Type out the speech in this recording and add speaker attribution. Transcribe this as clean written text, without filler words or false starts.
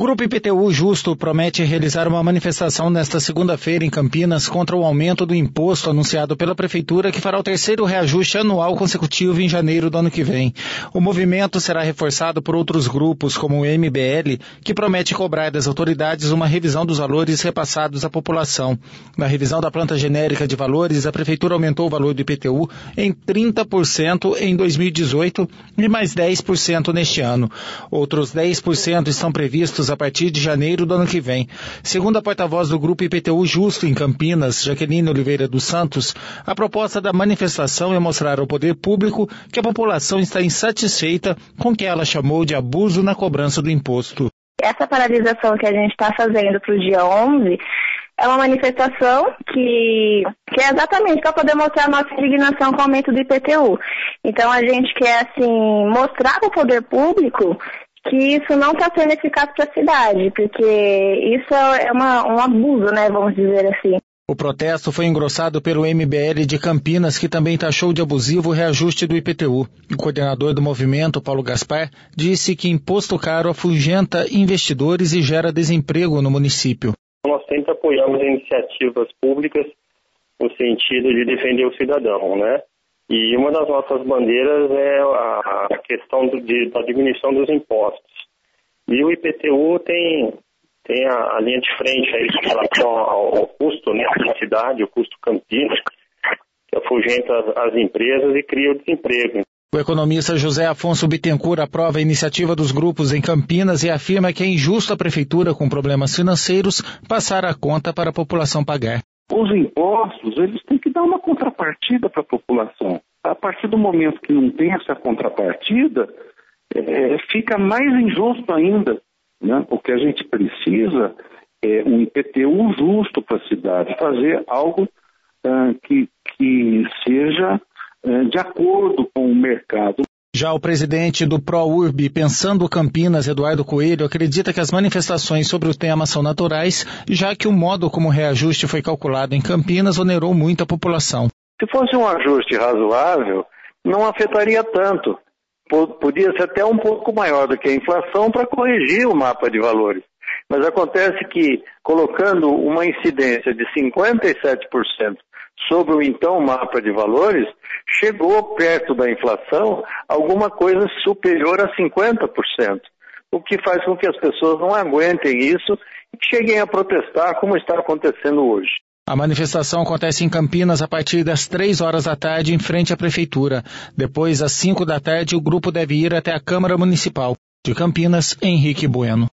Speaker 1: Grupo IPTU Justo promete realizar uma manifestação nesta segunda-feira em Campinas contra o aumento do imposto anunciado pela Prefeitura, que fará o terceiro reajuste anual consecutivo em janeiro do ano que vem. O movimento será reforçado por outros grupos, como o MBL, que promete cobrar das autoridades uma revisão dos valores repassados à população. Na revisão da planta genérica de valores, a Prefeitura aumentou o valor do IPTU em 30% em 2018 e mais 10% neste ano. Outros 10% estão previstos a partir de janeiro do ano que vem. Segundo a porta-voz do Grupo IPTU Justo em Campinas, Jaqueline Oliveira dos Santos, a proposta da manifestação é mostrar ao poder público que a população está insatisfeita com o que ela chamou de abuso na cobrança do imposto.
Speaker 2: Essa paralisação que a gente está fazendo para o dia 11 é uma manifestação que é exatamente para poder mostrar a nossa indignação com o aumento do IPTU. Então a gente quer assim mostrar para o poder público que isso não está sendo eficaz para a cidade, porque isso é um abuso, né, vamos dizer assim.
Speaker 1: O protesto foi engrossado pelo MBL de Campinas, que também taxou de abusivo o reajuste do IPTU. O coordenador do movimento, Paulo Gaspar, disse que imposto caro afugenta investidores e gera desemprego no município.
Speaker 3: Nós sempre apoiamos iniciativas públicas no sentido de defender o cidadão, né? E uma das nossas bandeiras é a questão da diminuição dos impostos. E o IPTU tem a linha de frente aí em relação ao custo, né, da cidade, o custo Campinas, que afugenta as empresas e cria o desemprego.
Speaker 1: O economista José Afonso Bittencourt aprova a iniciativa dos grupos em Campinas e afirma que é injusto a prefeitura, com problemas financeiros, passar a conta para a população pagar.
Speaker 4: Os impostos, eles têm que dar uma contrapartida para a população. A partir do momento que não tem essa contrapartida, fica mais injusto ainda, né? O que a gente precisa é um IPTU justo para a cidade, fazer algo que seja de acordo com o mercado.
Speaker 1: Já o presidente do ProURB, Pensando Campinas, Eduardo Coelho, acredita que as manifestações sobre o tema são naturais, já que o modo como o reajuste foi calculado em Campinas onerou muito a população.
Speaker 5: Se fosse um ajuste razoável, não afetaria tanto. Podia ser até um pouco maior do que a inflação para corrigir o mapa de valores. Mas acontece que, colocando uma incidência de 57% sobre o então mapa de valores, chegou perto da inflação alguma coisa superior a 50%, o que faz com que as pessoas não aguentem isso e cheguem a protestar como está acontecendo hoje.
Speaker 1: A manifestação acontece em Campinas a partir das 3 horas da tarde em frente à Prefeitura. Depois, às 5 da tarde, o grupo deve ir até a Câmara Municipal. De Campinas, Henrique Bueno.